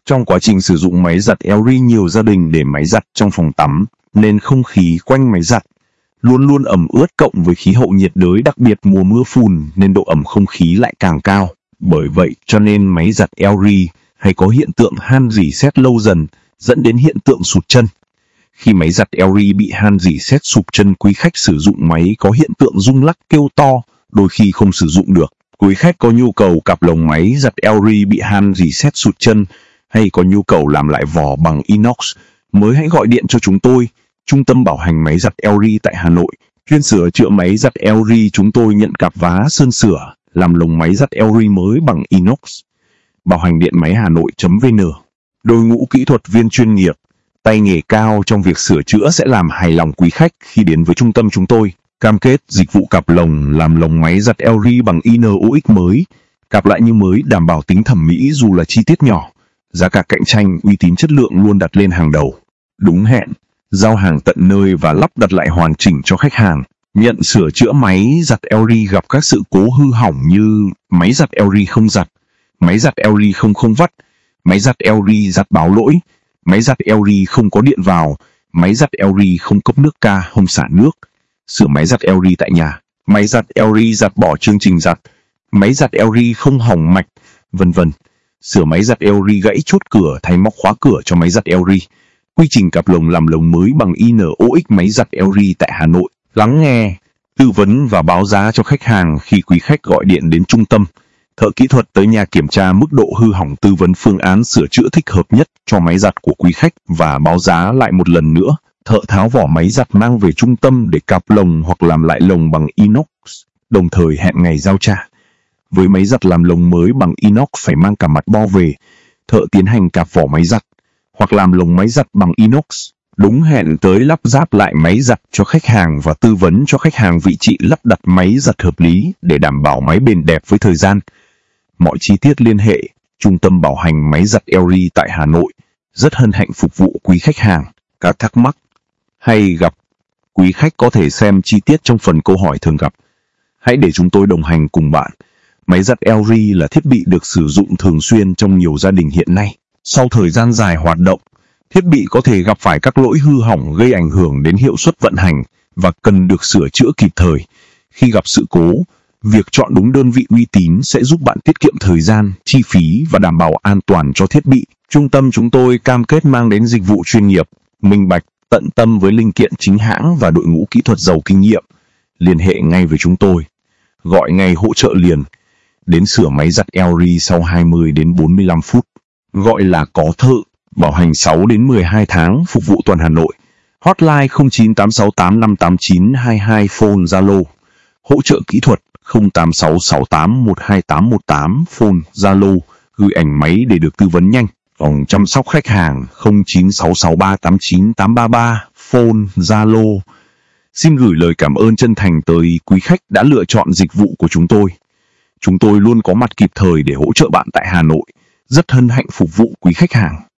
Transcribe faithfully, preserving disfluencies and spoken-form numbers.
Trong quá trình sử dụng máy giặt Erie, nhiều gia đình để máy giặt trong phòng tắm, nên không khí quanh máy giặt luôn luôn ẩm ướt, cộng với khí hậu nhiệt đới, đặc biệt mùa mưa phùn nên độ ẩm không khí lại càng cao. Bởi vậy cho nên máy giặt Erie hay có hiện tượng han rỉ sét lâu dần, dẫn đến hiện tượng sụt chân. Khi máy giặt Erie bị han rỉ sét sụp chân, quý khách sử dụng máy có hiện tượng rung lắc, kêu to, đôi khi không sử dụng được. Quý khách có nhu cầu cặp lồng máy giặt Erie bị han rỉ sét sụt chân hay có nhu cầu làm lại vỏ bằng inox mới, hãy gọi điện cho chúng tôi, Trung tâm bảo hành máy giặt Erie tại Hà Nội, chuyên sửa chữa máy giặt Erie. Chúng tôi nhận cặp vá, sơn sửa, làm lồng máy giặt Erie mới bằng inox. Bảo hành điện máy Hà Nội.vn. Đội ngũ kỹ thuật viên chuyên nghiệp, tay nghề cao trong việc sửa chữa sẽ làm hài lòng quý khách khi đến với trung tâm chúng tôi. Cam kết dịch vụ cặp lồng làm lồng máy giặt Erie bằng inox mới, cặp lại như mới, đảm bảo tính thẩm mỹ dù là chi tiết nhỏ. Giá cả cạnh tranh, uy tín chất lượng luôn đặt lên hàng đầu. Đúng hẹn, giao hàng tận nơi và lắp đặt lại hoàn chỉnh cho khách hàng. Nhận sửa chữa máy giặt Erie gặp các sự cố hư hỏng như máy giặt Erie không giặt, máy giặt Erie không không vắt, máy giặt Erie giặt báo lỗi, máy giặt Erie không có điện vào, máy giặt Erie không cấp nước ca, không xả nước. Sửa máy giặt Erie tại nhà, máy giặt Erie giặt bỏ chương trình giặt, máy giặt Erie không hỏng mạch, vân vân. Sửa máy giặt Erie gãy chốt cửa, thay móc khóa cửa cho máy giặt Erie. Quy trình cặp lồng làm lồng mới bằng inox máy giặt Erie tại Hà Nội. Lắng nghe, tư vấn và báo giá cho khách hàng khi quý khách gọi điện đến trung tâm. Thợ kỹ thuật tới nhà kiểm tra mức độ hư hỏng, tư vấn phương án sửa chữa thích hợp nhất cho máy giặt của quý khách và báo giá lại một lần nữa. Thợ tháo vỏ máy giặt mang về trung tâm để cặp lồng hoặc làm lại lồng bằng inox, đồng thời hẹn ngày giao trả. Với máy giặt làm lồng mới bằng inox phải mang cả mặt bo về, thợ tiến hành cặp vỏ máy giặt hoặc làm lồng máy giặt bằng inox. Đúng hẹn tới lắp ráp lại máy giặt cho khách hàng và tư vấn cho khách hàng vị trí lắp đặt máy giặt hợp lý để đảm bảo máy bền đẹp với thời gian. Mọi chi tiết liên hệ Trung tâm bảo hành máy giặt Erie tại Hà Nội. Rất hân hạnh phục vụ quý khách hàng. Các thắc mắc hay gặp, quý khách có thể xem chi tiết trong phần câu hỏi thường gặp. Hãy để chúng tôi đồng hành cùng bạn. Máy giặt Erie là thiết bị được sử dụng thường xuyên trong nhiều gia đình hiện nay. Sau thời gian dài hoạt động, thiết bị có thể gặp phải các lỗi hư hỏng gây ảnh hưởng đến hiệu suất vận hành và cần được sửa chữa kịp thời. Khi gặp sự cố, việc chọn đúng đơn vị uy tín sẽ giúp bạn tiết kiệm thời gian, chi phí và đảm bảo an toàn cho thiết bị. Trung tâm chúng tôi cam kết mang đến dịch vụ chuyên nghiệp, minh bạch, tận tâm với linh kiện chính hãng và đội ngũ kỹ thuật giàu kinh nghiệm. Liên hệ ngay với chúng tôi. Gọi ngay hỗ trợ liền. Đến sửa máy giặt Erie sau hai mươi đến bốn mươi lăm phút. Gọi là có thợ. Bảo hành sáu đến mười hai tháng, phục vụ toàn Hà Nội. Hotline không chín tám sáu tám năm tám chín hai hai, phone Zalo. Hỗ trợ kỹ thuật không tám sáu sáu tám một hai tám một tám, phone Zalo. Gửi ảnh máy để được tư vấn nhanh. Phòng chăm sóc khách hàng không chín sáu sáu ba tám chín tám ba ba, phone Zalo. Xin gửi lời cảm ơn chân thành tới quý khách đã lựa chọn dịch vụ của chúng tôi. Chúng tôi luôn có mặt kịp thời để hỗ trợ bạn tại Hà Nội. Rất hân hạnh phục vụ quý khách hàng.